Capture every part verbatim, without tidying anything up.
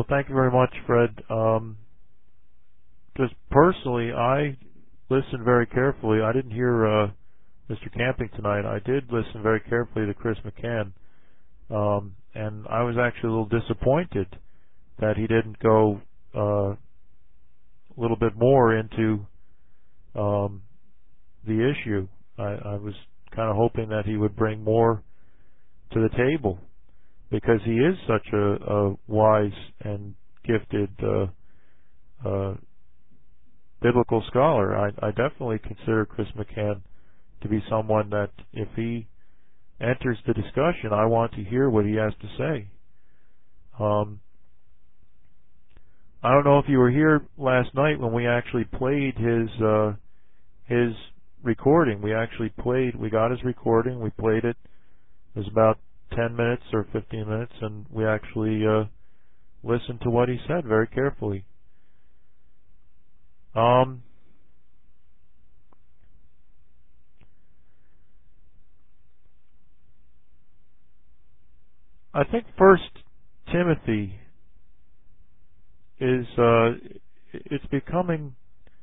Well, thank you very much, Fred. Um, just personally, I listened very carefully. I didn't hear uh, Mister Camping tonight. I did listen very carefully to Chris McCann, um, and I was actually a little disappointed that he didn't go uh, a little bit more into um, the issue. I, I was kind of hoping that he would bring more to the table, because he is such a, a wise and gifted uh, uh, biblical scholar. I, I definitely consider Chris McCann to be someone that, if he enters the discussion, I want to hear what he has to say. Um, I don't know if you were here last night when we actually played his uh, his recording. We actually played. We got his recording. We played it. It was about ten minutes or fifteen minutes, and we actually uh, listened to what he said very carefully. Um, I think First Timothy is uh, it's becoming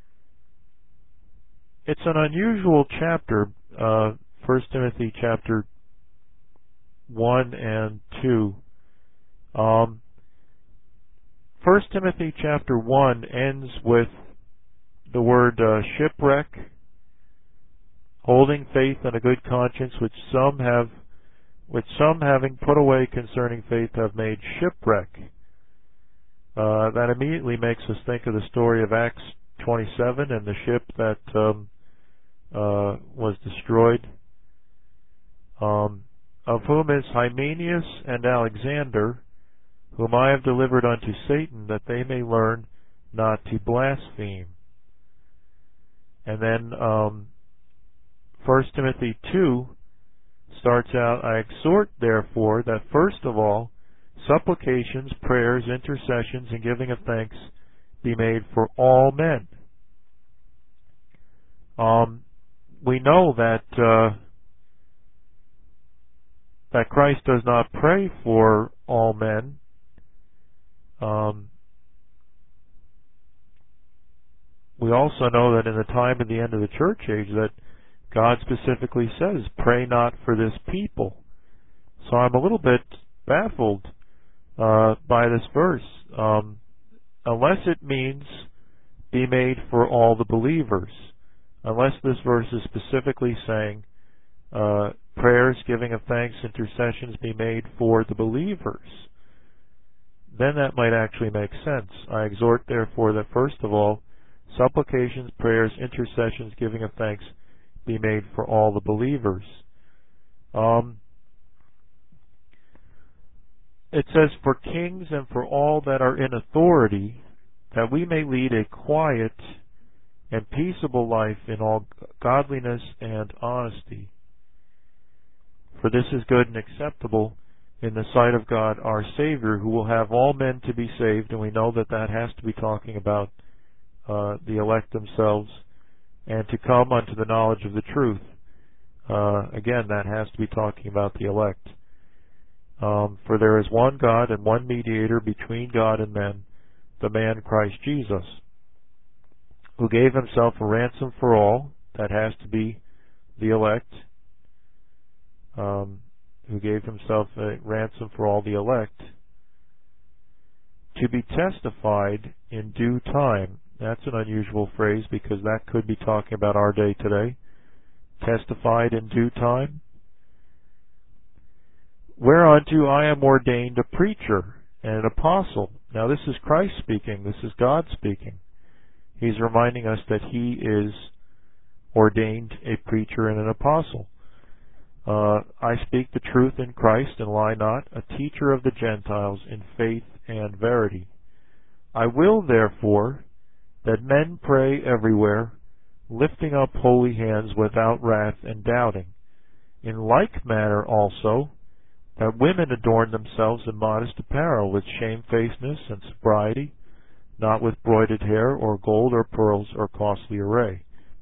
it's an unusual chapter. Uh, First Timothy chapter one and two. Um, First Timothy chapter one ends with the word uh, shipwreck, holding faith and a good conscience, which some have, which some having put away concerning faith have made shipwreck. Uh, that immediately makes us think of the story of Acts twenty-seven and the ship that um, uh, was destroyed, um, of whom is Hymenaeus and Alexander, whom I have delivered unto Satan, that they may learn not to blaspheme. And then um, First Timothy two starts out, I exhort therefore that first of all supplications, prayers, intercessions, and giving of thanks be made for all men. Um, we know that uh, that Christ does not pray for all men. Um, we also know that in the time of the end of the church age that God specifically says, pray not for this people. So I'm a little bit baffled uh, by this verse. Um, unless it means be made for all the believers. Unless this verse is specifically saying uh, prayers, giving of thanks, intercessions be made for the believers, then that might actually make sense. I exhort therefore that first of all supplications, prayers, intercessions, giving of thanks be made for all the believers. Um, it says, for kings and for all that are in authority, that we may lead a quiet and peaceable life in all godliness and honesty. For this is good and acceptable in the sight of God our Savior, who will have all men to be saved, and we know that that has to be talking about uh, the elect themselves, and to come unto the knowledge of the truth. Uh, again, that has to be talking about the elect. Um, for there is one God and one mediator between God and men, the man Christ Jesus, who gave himself a ransom for all. That has to be the elect. Um, who gave himself a ransom for all the elect, to be testified in due time. That's an unusual phrase, because that could be talking about our day today. Testified in due time. Whereunto I am ordained a preacher and an apostle. Now this is Christ speaking. This is God speaking. He's reminding us that he is ordained a preacher and an apostle. Uh, I speak the truth in Christ and lie not, a teacher of the Gentiles in faith and verity. I will therefore that men pray everywhere, lifting up holy hands without wrath and doubting. In like manner also, that women adorn themselves in modest apparel, with shamefacedness and sobriety, not with broided hair, or gold, or pearls, or costly array,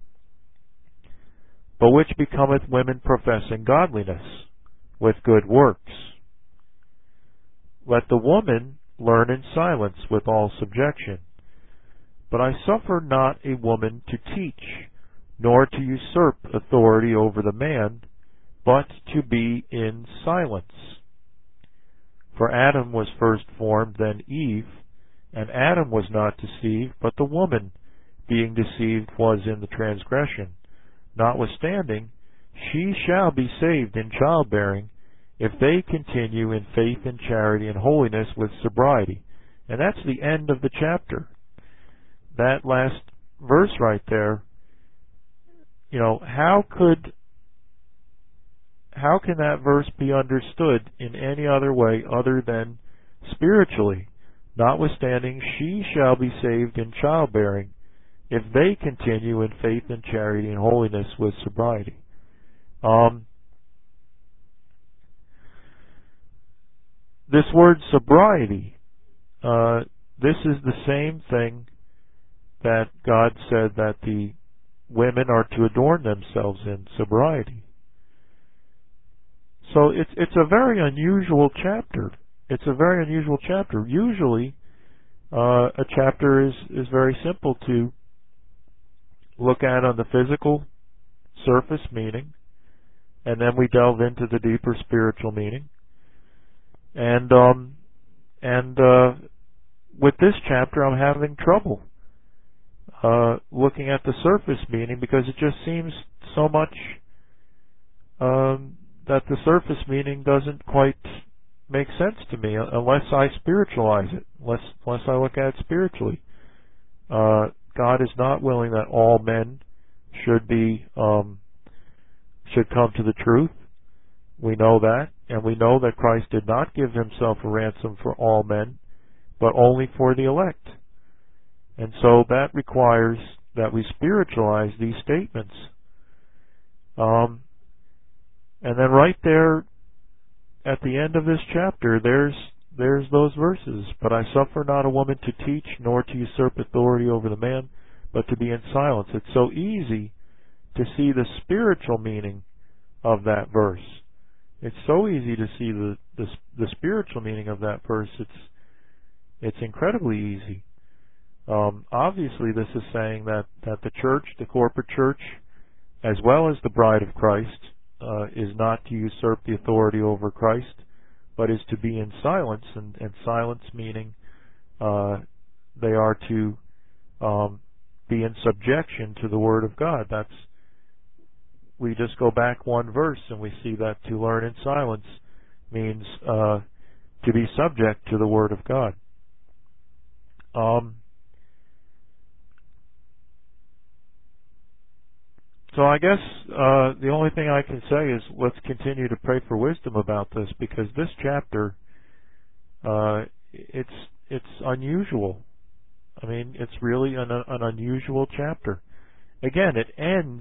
but which becometh women professing godliness, with good works. Let the woman learn in silence with all subjection. But I suffer not a woman to teach, nor to usurp authority over the man, but to be in silence. For Adam was first formed, then Eve, and Adam was not deceived, but the woman, being deceived, was in the transgression. Notwithstanding, she shall be saved in childbearing, if they continue in faith and charity and holiness with sobriety. And that's the end of the chapter. That last verse right there, you know, how could, how can that verse be understood in any other way other than spiritually? Notwithstanding, she shall be saved in childbearing, if they continue in faith and charity and holiness with sobriety. Um, this word sobriety, uh, this is the same thing that God said that the women are to adorn themselves in, sobriety. So it's it's a very unusual chapter. It's a very unusual chapter. Usually, uh, a chapter is, is very simple to look at on the physical surface meaning, and then we delve into the deeper spiritual meaning. And um, and uh, with this chapter, I'm having trouble uh, looking at the surface meaning, because it just seems so much um, that the surface meaning doesn't quite make sense to me unless I spiritualize it, unless unless I look at it spiritually. Uh, God is not willing that all men should be um, should come to the truth. We know that, and we know that Christ did not give himself a ransom for all men, but only for the elect. And so that requires that we spiritualize these statements. Um, and then right there at the end of this chapter, there's there's those verses. But I suffer not a woman to teach, nor to usurp authority over the man, but to be in silence. It's so easy to see the spiritual meaning of that verse. It's so easy to see the, the the spiritual meaning of that verse. It's it's incredibly easy. Um, obviously, this is saying that, that the church, the corporate church, as well as the bride of Christ, uh, is not to usurp the authority over Christ, but is to be in silence, and, and silence meaning uh, they are to um, be in subjection to the Word of God. That's we just go back one verse and we see that to learn in silence means uh, to be subject to the Word of God. Um, so I guess uh, the only thing I can say is let's continue to pray for wisdom about this, because this chapter, uh, it's it's unusual. I mean, it's really an, an unusual chapter. Again, it ends.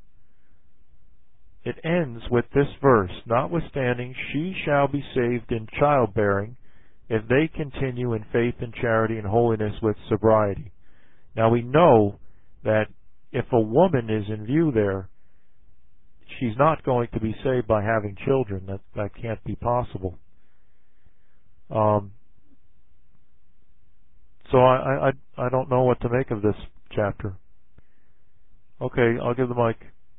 It ends with this verse, notwithstanding, she shall be saved in childbearing, if they continue in faith and charity and holiness with sobriety. Now we know that if a woman is in view there, she's not going to be saved by having children. That that can't be possible. Um, so I, I I don't know what to make of this chapter. Okay, I'll give the mic.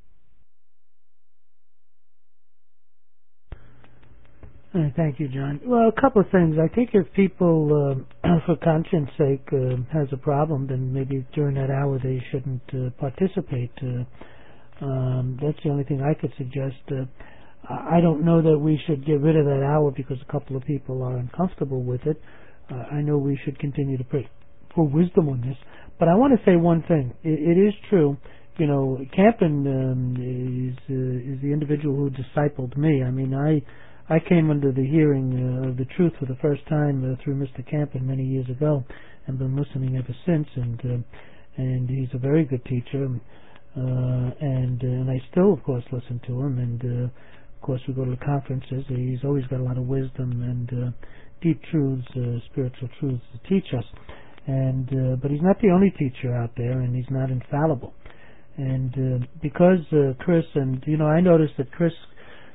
Uh, Thank you, John. Well, a couple of things. I think if people, uh, for conscience sake, uh, has a problem, then maybe during that hour they shouldn't uh, participate. Uh, um, that's the only thing I could suggest. Uh, I don't know that we should get rid of that hour because a couple of people are uncomfortable with it. Uh, I know we should continue to pray for wisdom on this. But I want to say one thing. It, it is true. You know, Campen um, is, uh, is the individual who discipled me. I mean, I... I came under the hearing uh, of the truth for the first time uh, through Mister Campen many years ago, and been listening ever since. And uh, and he's a very good teacher, uh, and uh, and I still, of course, listen to him. And uh, of course, we go to the conferences. He's always got a lot of wisdom and uh, deep truths, uh, spiritual truths to teach us. And uh, but he's not the only teacher out there, and he's not infallible. And uh, because uh, Chris and you know, I noticed that Chris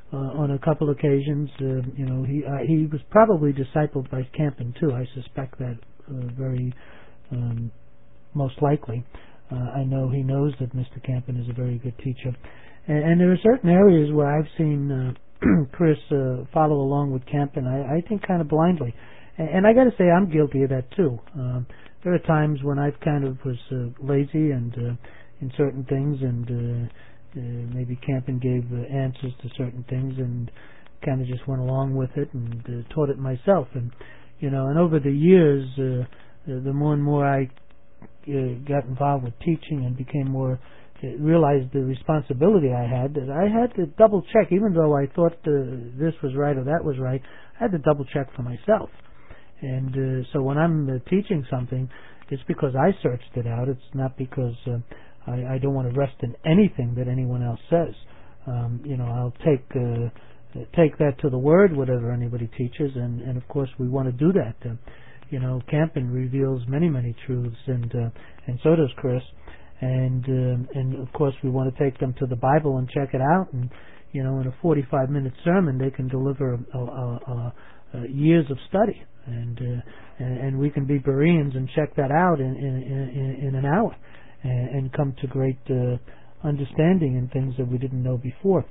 uh, on a couple occasions. Uh, you know, he uh, he was probably discipled by Campen too. I suspect that uh, very um, most likely. Uh, I know he knows that Mister Campen is a very good teacher, and, and there are certain areas where I've seen uh, Chris uh, follow along with Campen. I, I think kind of blindly, and, and I got to say I'm guilty of that too. Um, there are times when I've kind of was uh, lazy and uh, in certain things, and uh, uh, maybe Campen gave uh, answers to certain things, and kind of just went along with it and uh, taught it myself. And you know, and over the years, uh, the more and more I Uh, got involved with teaching and became more uh, realized the responsibility I had, that I had to double check, even though I thought uh, this was right or that was right. I had to double check for myself. And uh, so when I'm uh, teaching something, it's because I searched it out. It's not because uh, I, I don't want to rest in anything that anyone else says. Um, you know, I'll take uh, take that to the word, whatever anybody teaches, and, and of course we want to do that. Uh, You know, Campen reveals many, many truths, and uh, and so does Chris. And uh, and of course, we want to take them to the Bible and check it out. And you know, in a forty-five minute sermon, they can deliver a, a, a, a years of study, and, uh, and and we can be Bereans and check that out in in, in, in an hour, and, and come to great uh, understanding in things that we didn't know before.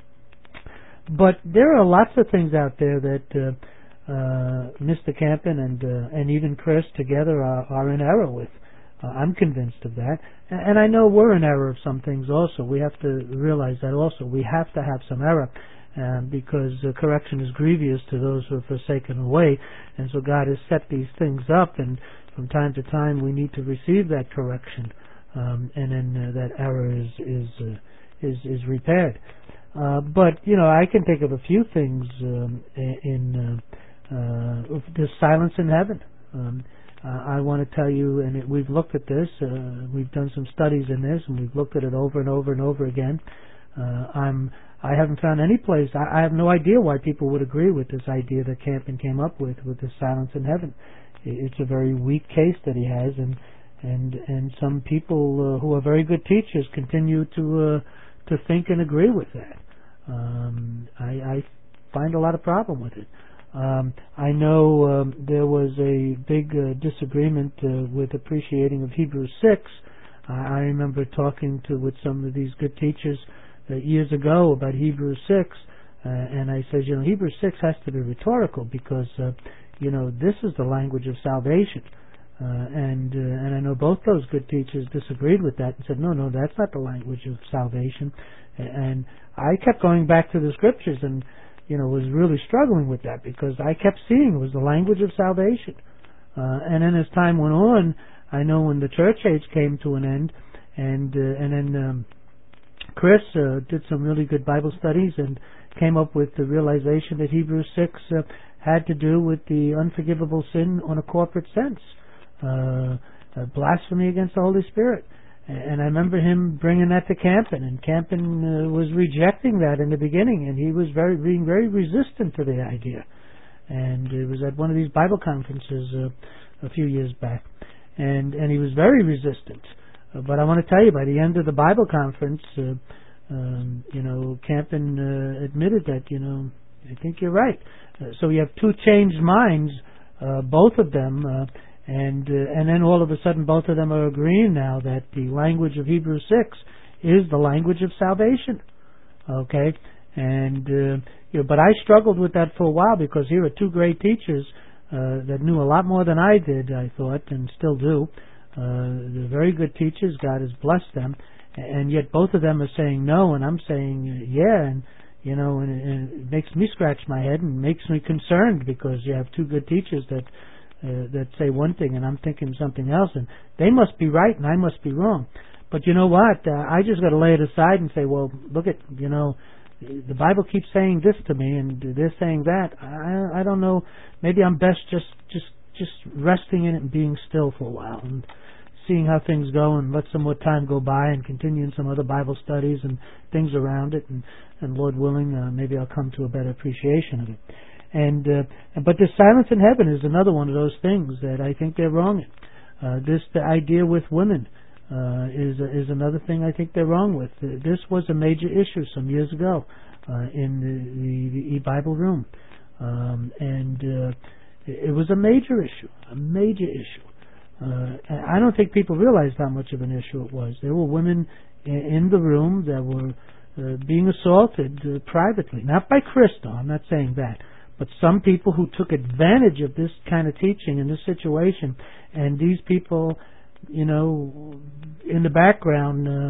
But there are lots of things out there that. Uh, Uh, Mister Campen and uh, and even Chris together are, are in error with. Uh, I'm convinced of that, and, and I know we're in error of some things also. We have to realize that also. We have to have some error, um, because uh, correction is grievous to those who have forsaken the way, and so God has set these things up, and from time to time we need to receive that correction, um, and then uh, that error is is uh, is, is repaired. Uh, but you know, I can think of a few things um, in. Uh, Uh, there's silence in heaven. Um, uh, I want to tell you, and it, we've looked at this. Uh, we've done some studies in this, and we've looked at it over and over and over again. Uh, I'm. I haven't found any place. I, I have no idea why people would agree with this idea that Campen came up with, with the silence in heaven. It, it's a very weak case that he has, and and and some people uh, who are very good teachers continue to uh, to think and agree with that. Um, I, I find a lot of problem with it. Um, I know um, there was a big uh, disagreement uh, with appreciating of Hebrews six. Uh, I remember talking to with some of these good teachers uh, years ago about Hebrews six, uh, and I said, you know, Hebrews six has to be rhetorical because, uh, you know, this is the language of salvation. Uh, and uh, and I know both those good teachers disagreed with that and said, no, no, that's not the language of salvation. And I kept going back to the scriptures and, you know, was really struggling with that because I kept seeing it was the language of salvation. Uh, and then as time went on, I know when the church age came to an end, and uh, and then um, Chris uh, did some really good Bible studies and came up with the realization that Hebrews six uh, had to do with the unforgivable sin on a corporate sense, uh, uh, blasphemy against the Holy Spirit. And I remember him bringing that to Campen, and Campen uh, was rejecting that in the beginning, and he was very being very resistant to the idea. And it was at one of these Bible conferences uh, a few years back, and and he was very resistant. Uh, but I want to tell you, by the end of the Bible conference, uh, um, you know, Campen uh, admitted that, you know, I think you're right. Uh, so you have two changed minds, uh, both of them. Uh, And uh, and then all of a sudden, both of them are agreeing now that the language of Hebrews six is the language of salvation. Okay, and uh, you know, but I struggled with that for a while because here are two great teachers uh, that knew a lot more than I did. I thought, and still do. Uh, they're very good teachers. God has blessed them, and yet both of them are saying no, and I'm saying uh, yeah, and you know, and, and it makes me scratch my head and makes me concerned because you have two good teachers that. Uh, that say one thing and I'm thinking something else, and they must be right and I must be wrong. But you know what? Uh, I just got to lay it aside and say, well, look at, you know, the Bible keeps saying this to me and they're saying that. I, I don't know. Maybe I'm best just, just, just resting in it and being still for a while and seeing how things go and let some more time go by and continue in some other Bible studies and things around it. And, and Lord willing, uh, maybe I'll come to a better appreciation of it. And uh, but the silence in heaven is another one of those things that I think they're wrong in. Uh, this the idea with women uh, is is another thing I think they're wrong with. Uh, this was a major issue some years ago. uh, in the, the, the e-Bible room. Um, and uh, it, it was a major issue, a major issue. Uh, and I don't think people realized how much of an issue it was. There were women in, in the room that were uh, being assaulted uh, privately, not by Crystal, I'm not saying that, but some people who took advantage of this kind of teaching in this situation, and these people, you know, in the background, uh,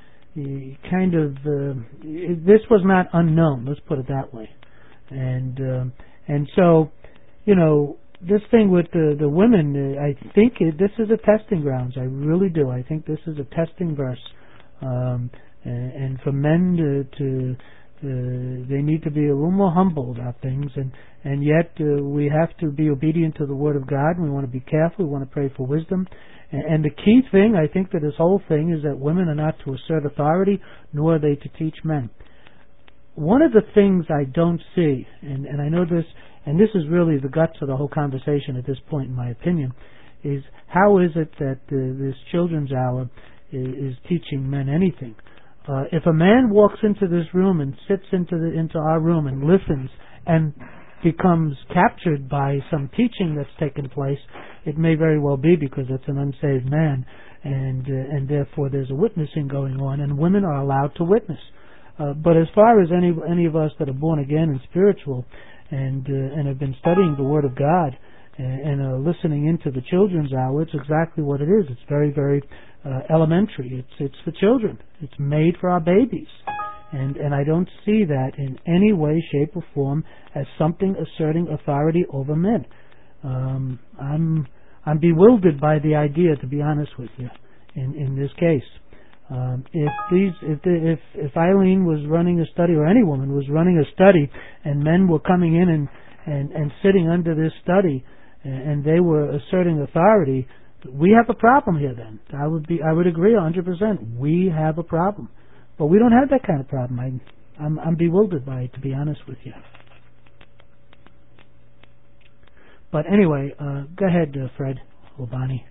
kind of, uh, this was not unknown, let's put it that way. And uh, and so, you know, this thing with the, the women, uh, I think it, this is a testing grounds. I really do. I think this is a testing verse. Um, and, and for men to, to uh, they need to be a little more humble about things. And, and yet uh, we have to be obedient to the Word of God. And we want to be careful. We want to pray for wisdom. And, and the key thing, I think, to this whole thing is that women are not to assert authority, nor are they to teach men. One of the things I don't see, and, and I know this, and this is really the guts of the whole conversation at this point, in my opinion, is how is it that uh, this children's hour is, is teaching men anything? Uh, if a man walks into this room and sits into the into our room and listens and becomes captured by some teaching that's taken place, it may very well be because it's an unsaved man, and uh, and therefore there's a witnessing going on, and women are allowed to witness. Uh, but as far as any any of us that are born again and spiritual, and uh, and have been studying the Word of God and, and are listening into the children's hour, it's exactly what it is. It's very, very uh, elementary. It's it's for children. It's made for our babies, and and I don't see that in any way, shape, or form as something asserting authority over men. Um, I'm I'm bewildered by the idea, to be honest with you, in in this case. Um, if these, if, the, if if Eileen was running a study, or any woman was running a study, and men were coming in and, and, and sitting under this study, and, and they were asserting authority, we have a problem here. Then I would be, I would agree one hundred percent. We have a problem, but we don't have that kind of problem. I, I'm I'm bewildered by it, to be honest with you. But anyway, uh, go ahead, uh, Fred or Bonnie.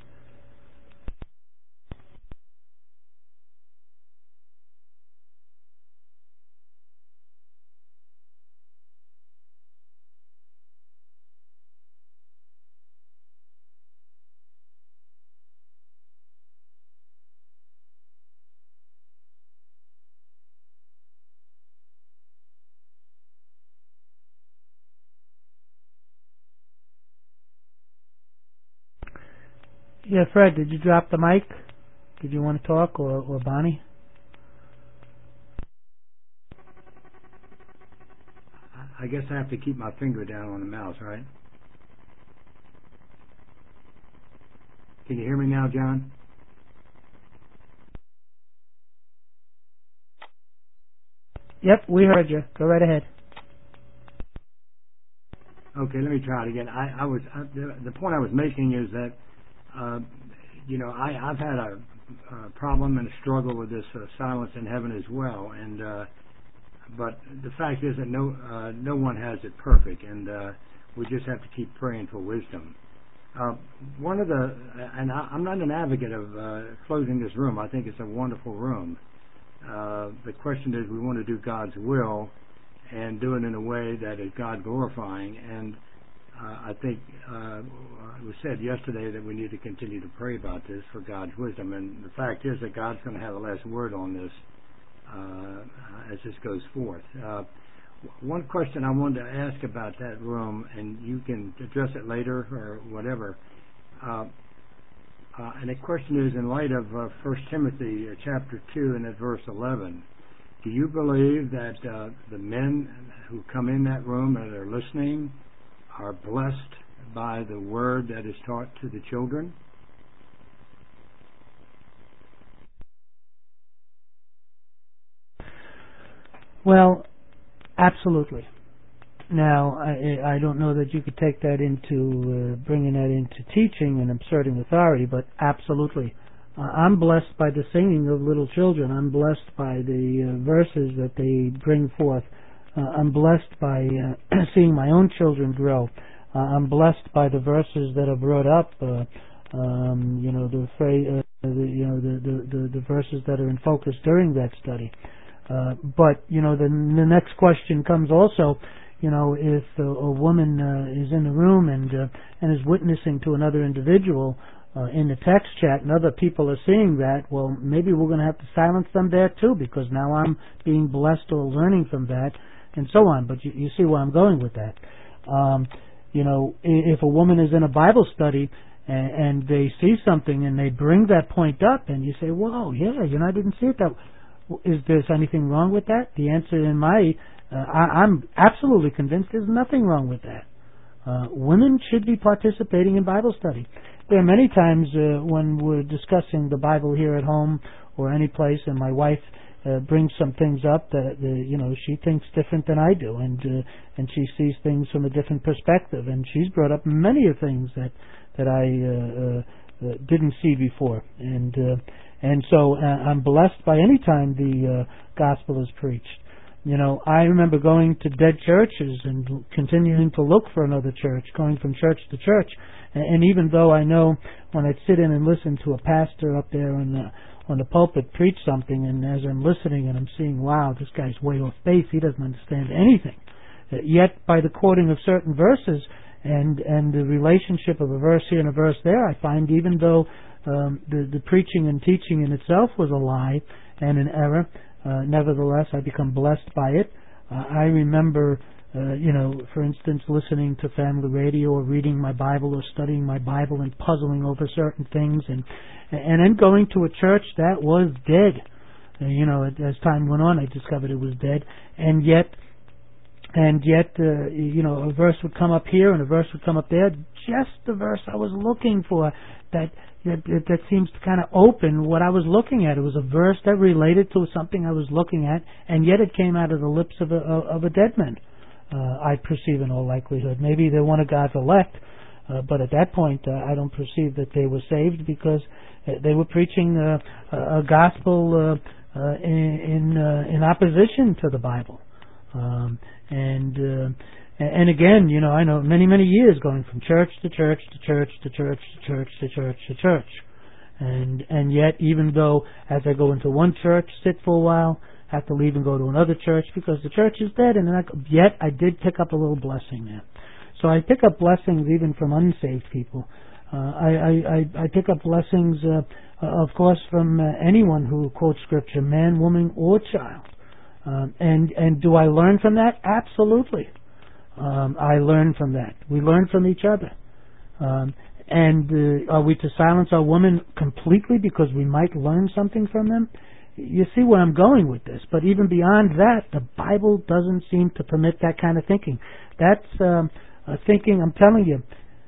Yeah, Fred, did you drop the mic? Did you want to talk, or, or Bonnie? I guess I have to keep my finger down on the mouse, right? Can you hear me now, John? Yep, we heard you. Go right ahead. Okay, let me try it again. I, I was I, the, the point I was making is that uh, you know I, I've had a, a problem and a struggle with this uh, silence in heaven as well, and uh, but the fact is that no uh, no one has it perfect, and uh, we just have to keep praying for wisdom. Uh, one of the and I, I'm not an advocate of uh, closing this room. I think it's a wonderful room. Uh, the question is, we want to do God's will and do it in a way that is God glorifying. And uh, I think uh, it was said yesterday that we need to continue to pray about this for God's wisdom. And the fact is that God's going to have the last word on this uh, as this goes forth. Uh, one question I wanted to ask about that room, and you can address it later or whatever. Uh, uh, and the question is, in light of uh, First Timothy uh, chapter two and at verse eleven, do you believe that uh, the men who come in that room and are listening are blessed by the word that is taught to the children? Well, absolutely. Now, I, I don't know that you could take that into, uh, bringing that into teaching and asserting authority, but absolutely. Uh, I'm blessed by the singing of little children. I'm blessed by the uh, verses that they bring forth. Uh, I'm blessed by uh, seeing my own children grow. Uh, I'm blessed by the verses that are brought up. Uh, um, you know the, phrase, uh, the you know the, the, the, the verses that are in focus during that study. Uh, but, you know, the, the next question comes also, you know, if a, a woman uh, is in the room and uh, and is witnessing to another individual uh, in the text chat and other people are seeing that, well, maybe we're going to have to silence them there too, because now I'm being blessed or learning from that and so on. But you, you see where I'm going with that. Um, you know, if a woman is in a Bible study and, and they see something and they bring that point up and you say, whoa, yeah, you know, I didn't see it that way. Is there anything wrong with that? The answer in my, uh, I, I'm absolutely convinced there's nothing wrong with that. Uh, women should be participating in Bible study. There are many times uh, when we're discussing the Bible here at home or any place, and my wife uh, brings some things up that uh, you know she thinks different than I do, and uh, and she sees things from a different perspective, and she's brought up many of things that that I uh, uh, uh, didn't see before, and. Uh, And so uh, I'm blessed by any time the uh, gospel is preached. You know, I remember going to dead churches and continuing to look for another church, going from church to church. And, and even though I know when I'd sit in and listen to a pastor up there on the, on the pulpit preach something, and as I'm listening and I'm seeing, wow, this guy's way off base, he doesn't understand anything. Uh, yet by the quoting of certain verses and, and the relationship of a verse here and a verse there, I find even though Um, the, the preaching and teaching in itself was a lie and an error. Uh, nevertheless, I become blessed by it. Uh, I remember, uh, you know, for instance, listening to family radio or reading my Bible or studying my Bible and puzzling over certain things, and and then going to a church that was dead. Uh, you know, as time went on, I discovered it was dead, and yet, and yet, uh, you know, a verse would come up here and a verse would come up there, just the verse I was looking for. That That, that seems to kind of open what I was looking at. It was a verse that related to something I was looking at, and yet it came out of the lips of a, of a dead man, uh, I perceive in all likelihood. Maybe they're one of God's elect, uh, but at that point uh, I don't perceive that they were saved, because uh, they were preaching uh, a gospel uh, uh, in in, uh, in opposition to the Bible. Um, and uh, And again, you know, I know many, many years going from church to church to church to church to church to church to church. And and yet, even though as I go into one church, sit for a while, have to leave and go to another church because the church is dead, and then I, yet I did pick up a little blessing there. So I pick up blessings even from unsaved people. Uh, I, I, I, I pick up blessings, uh, of course, from uh, anyone who quotes Scripture, man, woman, or child. Um, and, and do I learn from that? Absolutely. Um, I learn from that. We learn from each other. Um, and uh, are we to silence our women completely because we might learn something from them? You see where I'm going with this. But even beyond that, the Bible doesn't seem to permit that kind of thinking. That's um, uh, thinking, I'm telling you,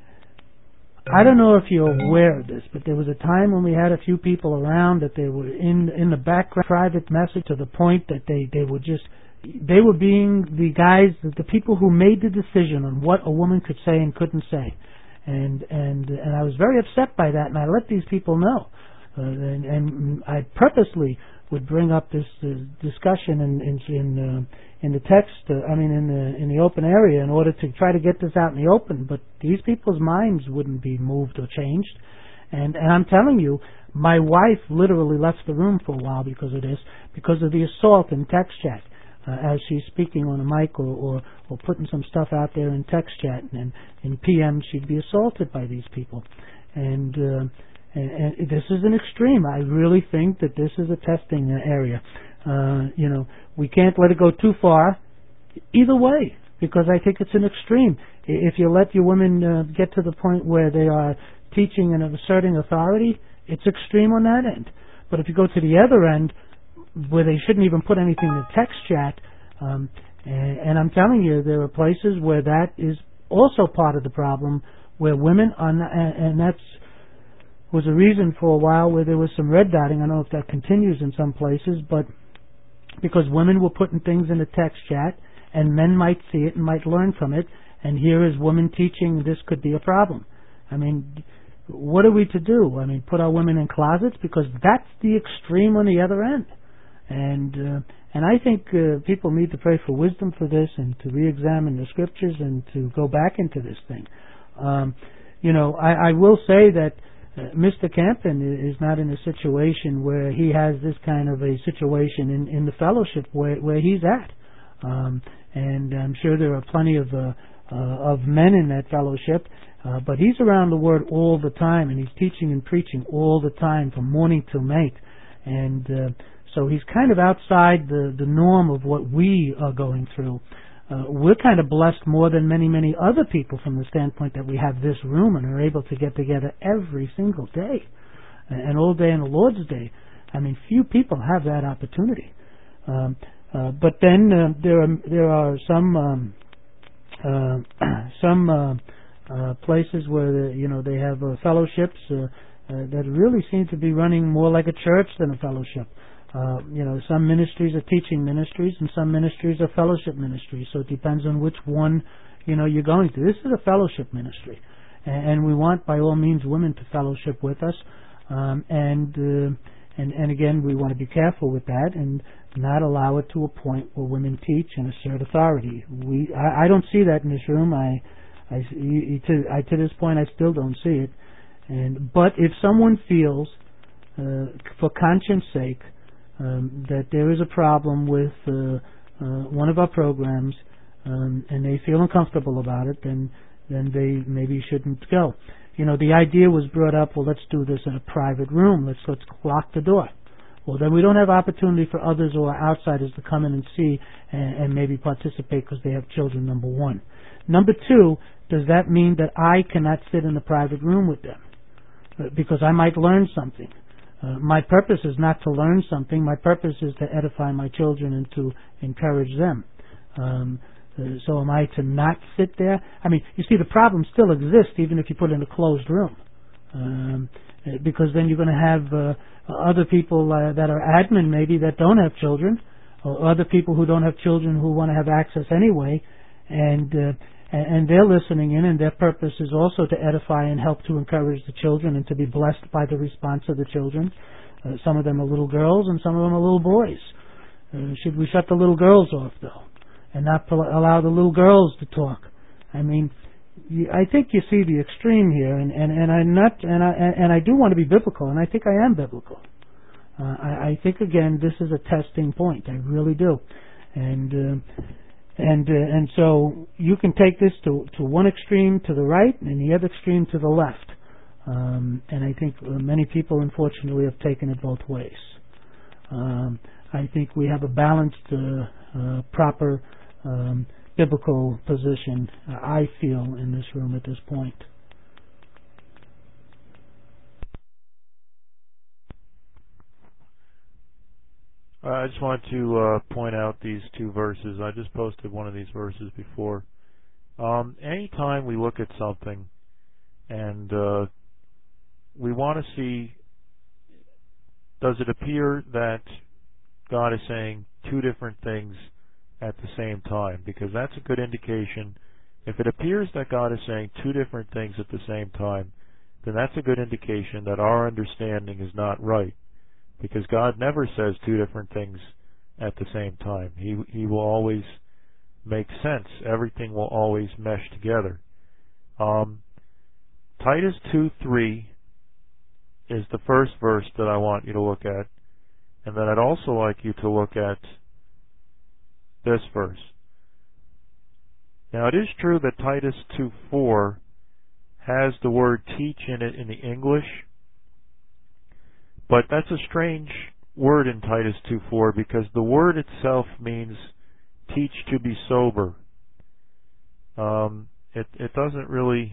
I don't know if you're aware of this, but there was a time when we had a few people around that they were in, in the background, private message, to the point that they, they were just They were being the guys, the people who made the decision on what a woman could say and couldn't say, and and and I was very upset by that, and I let these people know, uh, and, and I purposely would bring up this uh, discussion in in in, uh, in the text, uh, I mean in the in the open area, in order to try to get this out in the open. But these people's minds wouldn't be moved or changed, and and I'm telling you, my wife literally left the room for a while because of this, because of the assault in text chat. Uh, as she's speaking on a mic or, or, or putting some stuff out there in text chat, and in P M she'd be assaulted by these people. And, uh, and, and this is an extreme. I really think that this is a testing area. Uh, you know, we can't let it go too far either way, because I think it's an extreme. If you let your women uh, get to the point where they are teaching and asserting authority, it's extreme on that end. But if you go to the other end, where they shouldn't even put anything in the text chat, um, and, and I'm telling you, there are places where that is also part of the problem, where women are not, and, and that's was a reason for a while where there was some red dotting. I don't know if that continues in some places, but because women were putting things in the text chat, and men might see it and might learn from it, and here is women teaching this could be a problem. I mean, what are we to do? I mean, put our women in closets? Because that's the extreme on the other end. And uh, and I think uh, people need to pray for wisdom for this, and to re-examine the Scriptures, and to go back into this thing. Um, you know, I, I will say that uh, Mister Campen is not in a situation where he has this kind of a situation in, in the fellowship where, where he's at. Um, and I'm sure there are plenty of uh, uh, of men in that fellowship, uh, but he's around the Word all the time, and he's teaching and preaching all the time from morning till night. And uh, so he's kind of outside the, the norm of what we are going through. Uh, we're kind of blessed more than many, many other people from the standpoint that we have this room and are able to get together every single day, and all day on the Lord's Day. I mean, few people have that opportunity. Um, uh, but then uh, there are there are some um, uh, some uh, uh, places where the, you know they have uh, fellowships uh, uh, that really seem to be running more like a church than a fellowship. Uh, you know, some ministries are teaching ministries, and some ministries are fellowship ministries. So it depends on which one, you know, you're going to. This is a fellowship ministry, and, and we want, by all means, women to fellowship with us. Um, and uh, and and again, we want to be careful with that and not allow it to a point where women teach and assert authority. We, I, I don't see that in this room. I, I, you, to, I, to this point, I still don't see it. And but if someone feels, uh, for conscience sake, Um, that there is a problem with uh, uh, one of our programs, um, and they feel uncomfortable about it, then then they maybe shouldn't go. You know, the idea was brought up. Well, let's do this in a private room. Let's let's lock the door. Well, then we don't have opportunity for others or outsiders to come in and see and, and maybe participate because they have children. Number one. Number two, does that mean that I cannot sit in a private room with them because I might learn something? Uh, my purpose is not to learn something. My purpose is to edify my children and to encourage them. Um, uh, so am I to not sit there? I mean, you see, the problem still exists even if you put it in a closed room. Um, because then you're going to have uh, other people uh, that are admin maybe that don't have children, or other people who don't have children who want to have access anyway, and uh, and they're listening in, and their purpose is also to edify and help to encourage the children and to be blessed by the response of the children. Uh, some of them are little girls, and some of them are little boys. Uh, should we shut the little girls off, though, and not allow the little girls to talk? I mean, you, I think you see the extreme here, and, and, and I'm not, and I and I do want to be biblical, and I think I am biblical. Uh, I, I think again, this is a testing point. I really do, and. Uh, And uh, and so you can take this to, to one extreme to the right and the other extreme to the left. Um, and I think uh, many people, unfortunately, have taken it both ways. Um, I think we have a balanced, uh, uh, proper, um, biblical position, uh, I feel, in this room at this point. I just wanted to uh, point out these two verses. I just posted one of these verses before. Um, anytime we look at something and uh, we want to see, does it appear that God is saying two different things at the same time? Because that's a good indication. If it appears that God is saying two different things at the same time, then that's a good indication that our understanding is not right. Because God never says two different things at the same time. He He will always make sense. Everything will always mesh together. Um, Titus two three is the first verse that I want you to look at, and then I'd also like you to look at this verse. Now, it is true that Titus two four has the word teach in it in the English, but that's a strange word in Titus two four because the word itself means teach to be sober. Um, it, it doesn't really...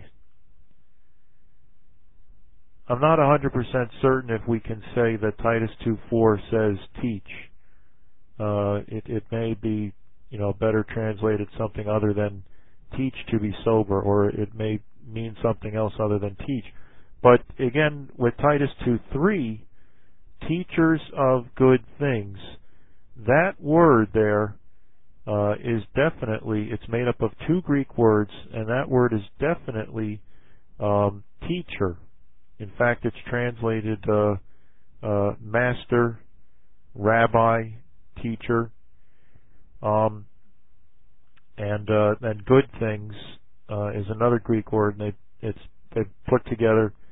I'm not one hundred percent certain if we can say that Titus two four says teach. Uh, it, it may be, you know, better translated something other than teach to be sober, or it may mean something else other than teach. But again, with Titus two three, teachers of good things, that word there uh, is definitely, it's made up of two Greek words, and that word is definitely um, teacher. In fact, it's translated uh, uh, master, rabbi, teacher, um, and uh, and good things uh, is another Greek word, and they, it's they've put together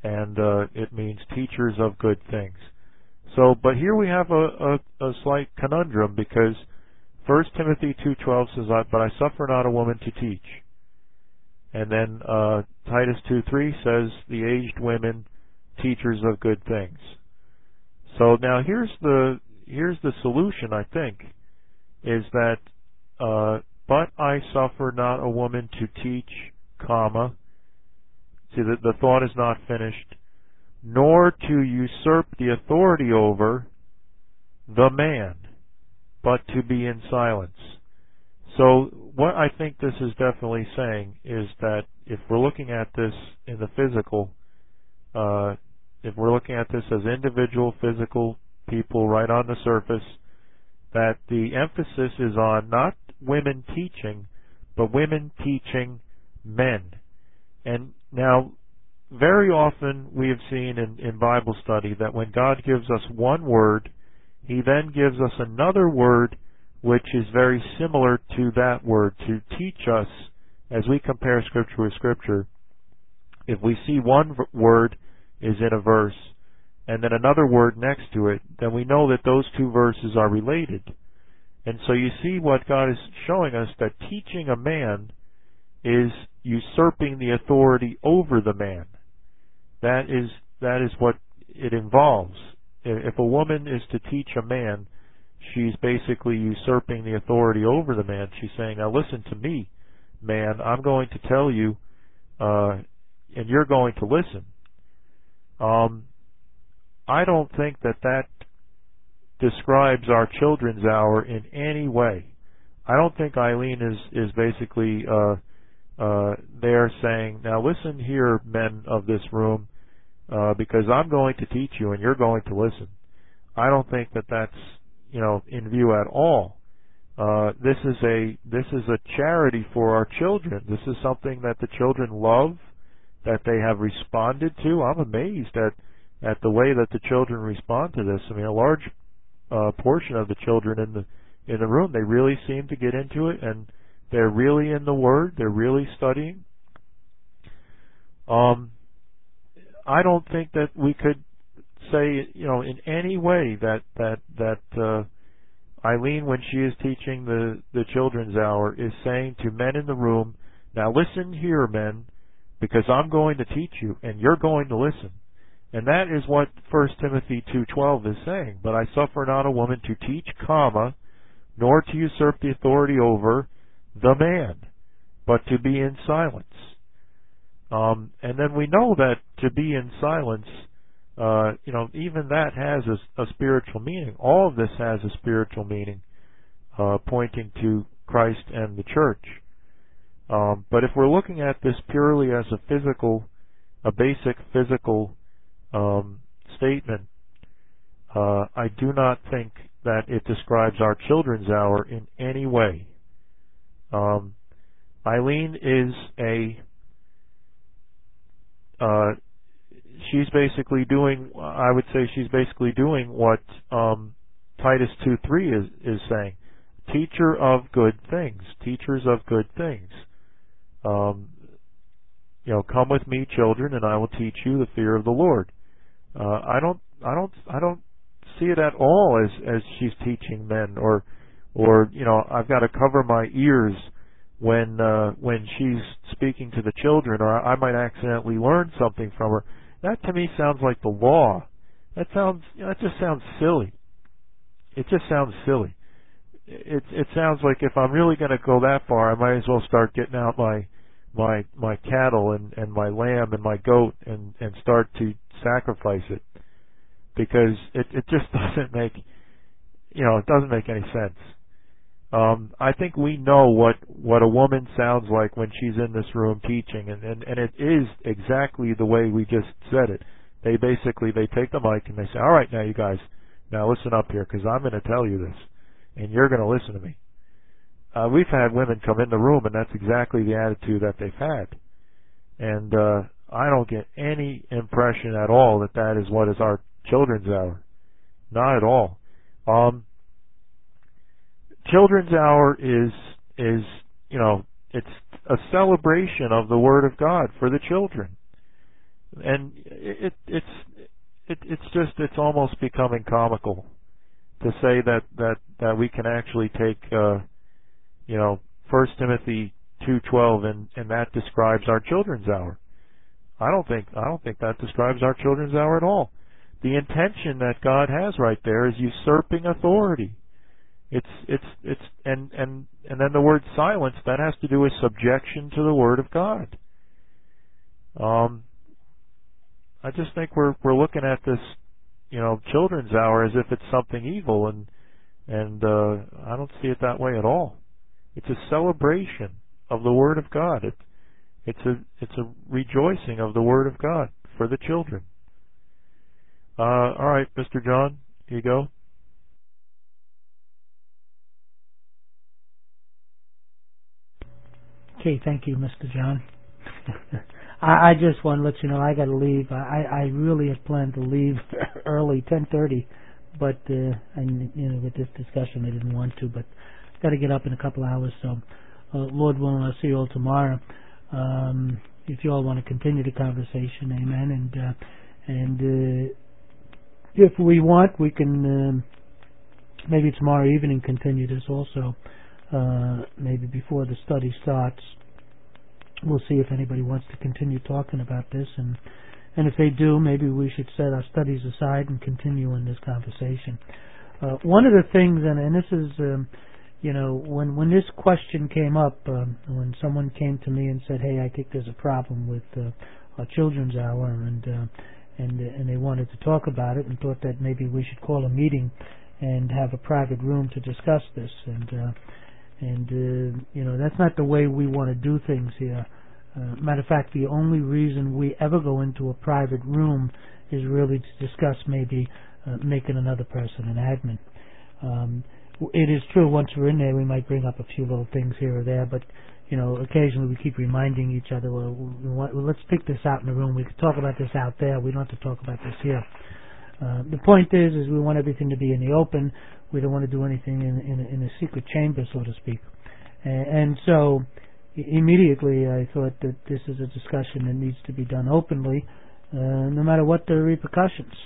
and uh, it means teachers of good things. So, but here we have a, a, a slight conundrum, because First Timothy two twelve says, "But I suffer not a woman to teach," and then uh, Titus two three says, "The aged women, teachers of good things." So now here's the here's the solution, I think, is that uh, "But I suffer not a woman to teach, comma." See, the, the thought is not finished. "Nor to usurp the authority over the man, but to be in silence." So what I think this is definitely saying is that if we're looking at this in the physical, uh, if we're looking at this as individual physical people right on the surface, that the emphasis is on not women teaching, but women teaching men. And now, very often we have seen in, in Bible study that when God gives us one word, He then gives us another word which is very similar to that word to teach us. As we compare Scripture with Scripture, if we see one v- word is in a verse and then another word next to it, then we know that those two verses are related. And so you see what God is showing us, that teaching a man is usurping the authority over the man. That is that is what it involves. If a woman is to teach a man, she's basically usurping the authority over the man. She's saying, "Now listen to me, man. I'm going to tell you, uh, and you're going to listen." Um, I don't think that that describes our children's hour in any way. I don't think Eileen is is basically uh, uh, there saying, "Now listen here, men of this room, uh, because I'm going to teach you and you're going to listen." I don't think that that's, you know, in view at all. Uh, this is a this is a charity for our children. This is something that the children love, that they have responded to. I'm amazed at at the way that the children respond to this. I mean, a large uh, portion of the children in the in the room, they really seem to get into it, and they're really in the Word. They're really studying. Um, I don't think that we could say, you know, in any way that that that uh, Eileen, when she is teaching the the children's hour, is saying to men in the room, "Now listen here, men, because I'm going to teach you, and you're going to listen." And that is what First Timothy two twelve is saying. "But I suffer not a woman to teach, comma, nor to usurp the authority over the man, but to be in silence." Um, and then we know that to be in silence, uh, you know, even that has a, a spiritual meaning. All of this has a spiritual meaning, uh, pointing to Christ and the church. Um, but if we're looking at this purely as a physical, a basic physical um, statement, uh, I do not think that it describes our children's hour in any way. Um, Eileen is a uh, she's basically doing, I would say she's basically doing what um, Titus two three is, is saying. Teacher of good things. Teachers of good things. Um, you know, "Come with me, children, and I will teach you the fear of the Lord." Uh, I don't, I don't, I don't see it at all as as she's teaching men, or, or you know, I've got to cover my ears when uh, when she's speaking to the children, or I might accidentally learn something from her. That to me sounds like the law. That sounds, you know, that just sounds silly. It just sounds silly. It it sounds like if I'm really going to go that far, I might as well start getting out my my my cattle and, and my lamb and my goat and, and start to sacrifice it, because it it just doesn't make, you know, it doesn't make any sense. Um, I think we know what, what a woman sounds like when she's in this room teaching, and, and, and it is exactly the way we just said it. They basically, they take the mic and they say, "All right, now you guys, now listen up here, because I'm going to tell you this, and you're going to listen to me." Uh, we've had women come in the room, and that's exactly the attitude that they've had. And uh, I don't get any impression at all that that is what is our children's hour. Not at all. Um, Children's hour is, is, you know, it's a celebration of the Word of God for the children. And it, it's it, it's just it's almost becoming comical to say that that that we can actually take uh, you know First Timothy two twelve and and that describes our children's hour. I don't think I don't think that describes our children's hour at all. The intention that God has right there is usurping authority. It's it's it's and and and then the word silence, that has to do with subjection to the Word of God. Um, I just think we're we're looking at this, you know, children's hour as if it's something evil, and and uh, I don't see it that way at all. It's a celebration of the Word of God. It, it's a it's a rejoicing of the Word of God for the children. Uh, all right, Mister John, here you go. Okay, thank you, Mister John. I, I just want to let you know I got to leave. I, I really had planned to leave early, ten thirty, but uh, I, you know, with this discussion, I didn't want to. But got to get up in a couple hours. So, uh, Lord willing, I'll see you all tomorrow. Um, if you all want to continue the conversation, amen. And uh, and uh, if we want, we can um, maybe tomorrow evening continue this also. Uh, maybe before the study starts. We'll see if anybody wants to continue talking about this, and and if they do, maybe we should set our studies aside and continue in this conversation. Uh, one of the things, and, and this is, um, you know, when when this question came up, um, when someone came to me and said, "Hey, I think there's a problem with uh, our children's hour," and uh, and and they wanted to talk about it, and thought that maybe we should call a meeting and have a private room to discuss this, and. Uh, And, uh, you know, that's not the way we want to do things here. Uh, matter of fact, the only reason we ever go into a private room is really to discuss maybe uh, making another person an admin. Um, it is true, once we're in there, we might bring up a few little things here or there, but, you know, occasionally we keep reminding each other, well, we want, well let's pick this out in the room. We can talk about this out there. We don't have to talk about this here. Uh, the point is, is we want everything to be in the open. We don't want to do anything in, in, in a secret chamber, so to speak. And, and so, immediately I thought that this is a discussion that needs to be done openly, uh, no matter what the repercussions.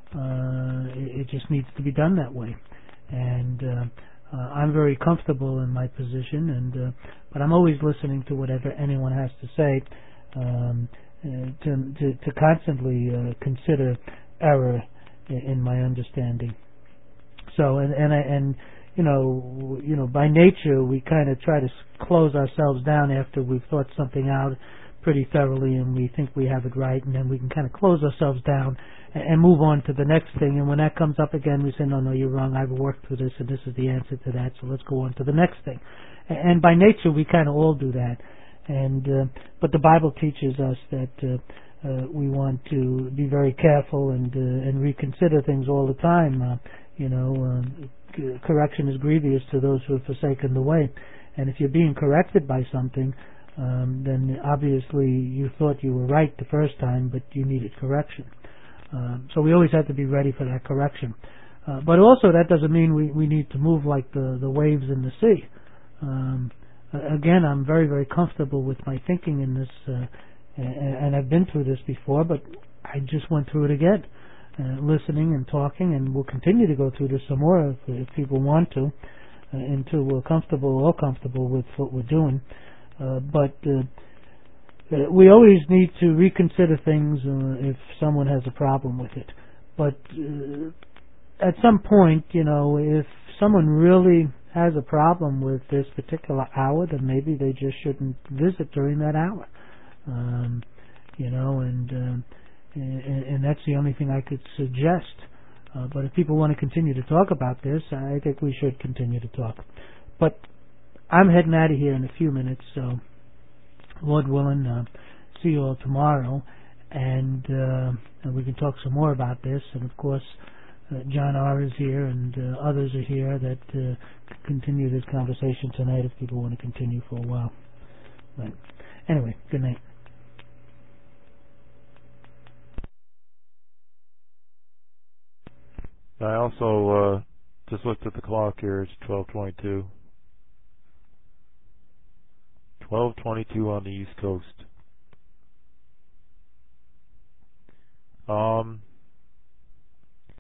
Uh, it, it just needs to be done that way. And uh, uh, I'm very comfortable in my position, and uh, but I'm always listening to whatever anyone has to say, um, uh, to, to to constantly uh, consider error in my understanding. So, and and I, and you know, you know, by nature we kind of try to close ourselves down after we've thought something out pretty thoroughly, and we think we have it right, and then we can kind of close ourselves down and, and move on to the next thing. And when that comes up again, we say, no, no, you're wrong. I've worked through this, and this is the answer to that. So let's go on to the next thing. And, and by nature, we kind of all do that. And uh, but the Bible teaches us that. Uh, Uh, we want to be very careful and uh, and reconsider things all the time. Uh, you know, um, c- correction is grievous to those who have forsaken the way. And if you're being corrected by something, um, then obviously you thought you were right the first time, but you needed correction. Um, so we always have to be ready for that correction. Uh, but also that doesn't mean we, we need to move like the, the waves in the sea. Um, again, I'm very, very comfortable with my thinking in this uh, and I've been through this before, but I just went through it again, uh, listening and talking, and we'll continue to go through this some more if, if people want to, uh, until we're comfortable or comfortable with what we're doing. Uh, but uh, uh, we always need to reconsider things uh, if someone has a problem with it. But uh, at some point, you know, if someone really has a problem with this particular hour, then maybe they just shouldn't visit during that hour. Um, you know, and, um, and and that's the only thing I could suggest. Uh, but if people want to continue to talk about this, I think we should continue to talk. But I'm heading out of here in a few minutes, so Lord willing, uh, see you all tomorrow, and, uh, and we can talk some more about this. And of course, uh, John R. is here, and uh, others are here that uh, continue this conversation tonight if people want to continue for a while. But anyway, good night. I also uh, just looked at the clock here. It's twelve twenty-two. twelve twenty-two on the East Coast. Um,